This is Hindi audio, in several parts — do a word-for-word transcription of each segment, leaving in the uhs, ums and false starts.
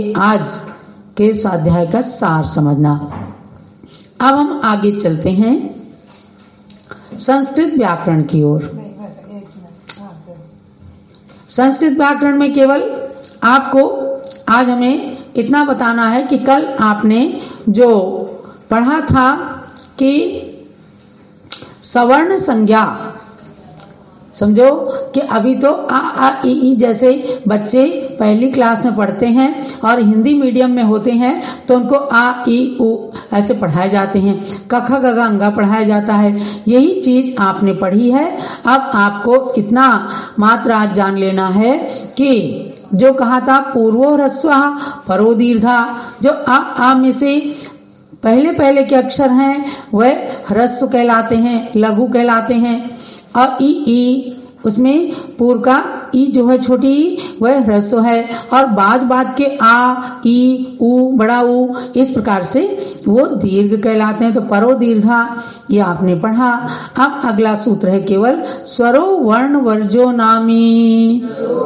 आज के स्वाध्याय का सार समझना। अब हम आगे चलते हैं संस्कृत व्याकरण की ओर। संस्कृत व्याकरण में केवल आपको आज हमें इतना बताना है कि कल आपने जो पढ़ा था कि सवर्ण संज्ञा, समझो कि अभी तो आ आ ई ई जैसे बच्चे पहली क्लास में पढ़ते हैं और हिंदी मीडियम में होते हैं तो उनको आ ई उ ऐसे पढ़ाए जाते हैं, क ख ग घ अंगा पढ़ाया जाता है। यही चीज आपने पढ़ी है। अब आपको इतना मात्र आज जान लेना है कि जो कहा था पूर्वो ह्रस्वः परो दीर्घा, जो आ आ में से पहले पहले के अक्षर हैं वह ह्रस्व कहलाते हैं, लघु कहलाते हैं। और ई ई उसमें पूर्व का ई जो है छोटी ई वह ह्रस्व है, और बाद बाद के आ ई उ बड़ा उ इस प्रकार से वो दीर्घ कहलाते हैं। तो परो दीर्घा ये आपने पढ़ा। अब अगला सूत्र है केवल स्वरो वर्ण वर्जो नामी,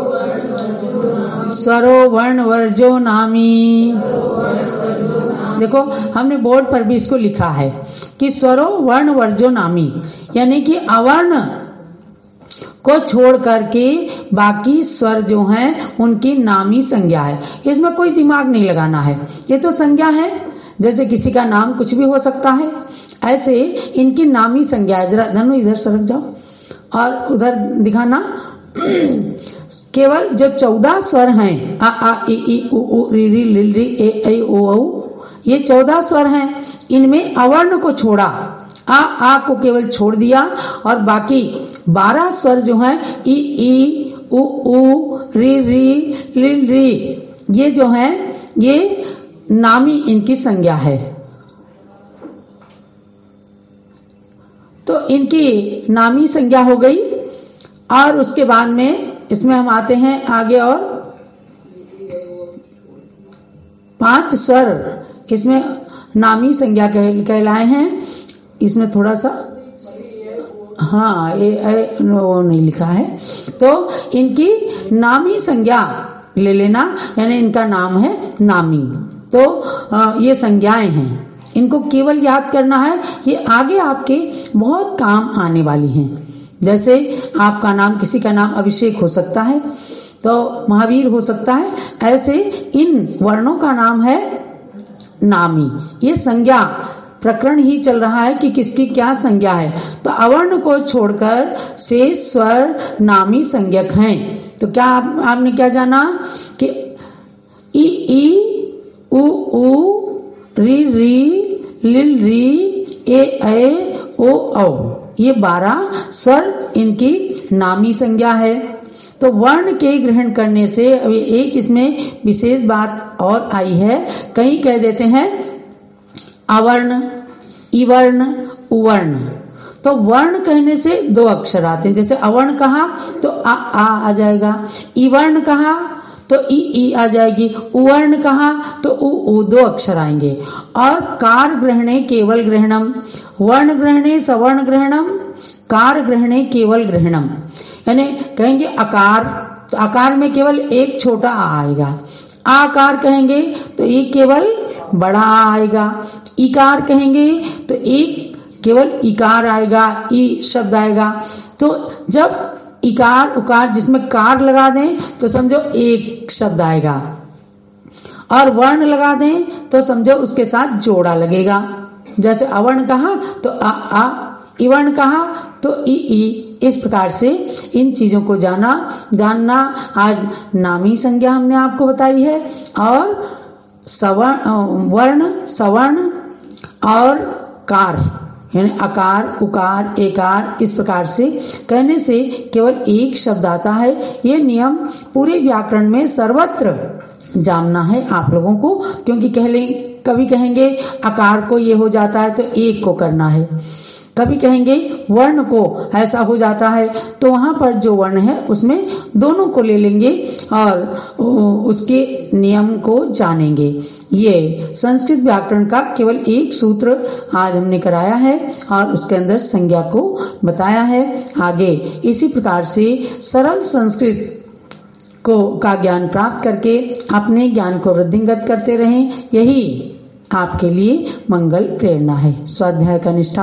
स्वरो वर्ण वर्जो नामी। देखो हमने बोर्ड पर भी इसको लिखा है कि स्वरो वर्ण वर्जो नामी, यानी कि अवर्ण को छोड़ करके बाकी स्वर जो हैं उनकी नामी संज्ञा है। इसमें कोई दिमाग नहीं लगाना है, ये तो संज्ञा है। जैसे किसी का नाम कुछ भी हो सकता है, ऐसे इनकी नामी संज्ञा है। जरा धनु इधर सरक जाओ और उधर दिखाना। केवल जो चौदह स्वर हैं आ आ ई ई उ उ री री लिल री ए ऐ ओ औ, ये चौदह स्वर हैं। इनमें अवर्ण को छोड़ा, आ आ को केवल छोड़ दिया, और बाकी बारह स्वर जो हैं ई ई उ उ री री लिल री, ये जो हैं ये नामी इनकी संज्ञा है। तो इनकी नामी संज्ञा हो गई। और उसके बाद में इसमें हम आते हैं आगे, और पांच स्वर इसमें नामी संज्ञा कहलाए हैं। इसमें थोड़ा सा हाँ ए, ए, वो नहीं लिखा है, तो इनकी नामी संज्ञा ले लेना, यानी इनका नाम है नामी। तो आ, ये संज्ञाएं हैं, इनको केवल याद करना है। ये आगे आपके बहुत काम आने वाली हैं। जैसे आपका नाम, किसी का नाम अभिषेक हो सकता है तो महावीर हो सकता है, ऐसे इन वर्णों का नाम है नामी। ये संज्ञा प्रकरण ही चल रहा है कि किसकी क्या संज्ञा है। तो अवर्ण को छोड़कर शेष स्वर नामी संज्ञक हैं। तो क्या आप, आपने क्या जाना कि ई ई उ उ री री लिल री ए ऐ ओ औ, ये बारह स्वर इनकी नामी संज्ञा है। तो वर्ण के ग्रहण करने से एक इसमें विशेष बात और आई है। कहीं कह देते हैं अवर्ण, इवर्ण, उवर्ण। तो वर्ण कहने से दो अक्षर आते हैं। जैसे अवर्ण कहा तो आ आ आ जाएगा, इवर्ण कहा तो ई ई आ जाएगी, उवर्ण कहा तो उ उ दो अक्षर आएंगे। और कार ग्रहणे केवल ग्रहणम, वर्ण ग्रहणे सवर्ण ग्रहणम, कार ग्रहणे केवल ग्रहणम। यानी कहेंगे अकार, तो आकार में केवल एक छोटा आ आएगा। आकार कहेंगे तो एक केवल बड़ा आ आएगा। इकार कहेंगे तो एक केवल इकार आएगा, ई शब्द आएगा। तो जब इकार उकार जिसमें कार लगा दें तो समझो एक शब्द आएगा, और वर्ण लगा दें तो समझो उसके साथ जोड़ा लगेगा। जैसे अवर्ण कहा तो आ आ, इवर्ण कहा तो ई ई। इस प्रकार से इन चीजों को जाना जानना आज नामी संज्ञा हमने आपको बताई है। और सवर्ण, वर्ण, सवर्ण और कार, यानी अकार, उकार, एकार, इस प्रकार से कहने से केवल एक शब्द आता है। ये नियम पूरे व्याकरण में सर्वत्र जानना है आप लोगों को, क्योंकि कहले कभी कहेंगे अकार को ये हो जाता है तो एक को करना है, कभी कहेंगे वर्ण को ऐसा हो जाता है तो वहां पर जो वर्ण है उसमें दोनों को ले लेंगे और उसके नियम को जानेंगे। ये संस्कृत व्याकरण का केवल एक सूत्र आज हमने कराया है और उसके अंदर संज्ञा को बताया है। आगे इसी प्रकार से सरल संस्कृत को का ज्ञान प्राप्त करके अपने ज्ञान को वृद्धिंगत करते रहें। यही आपके लिए मंगल प्रेरणा है। स्वाध्याय का निष्ठा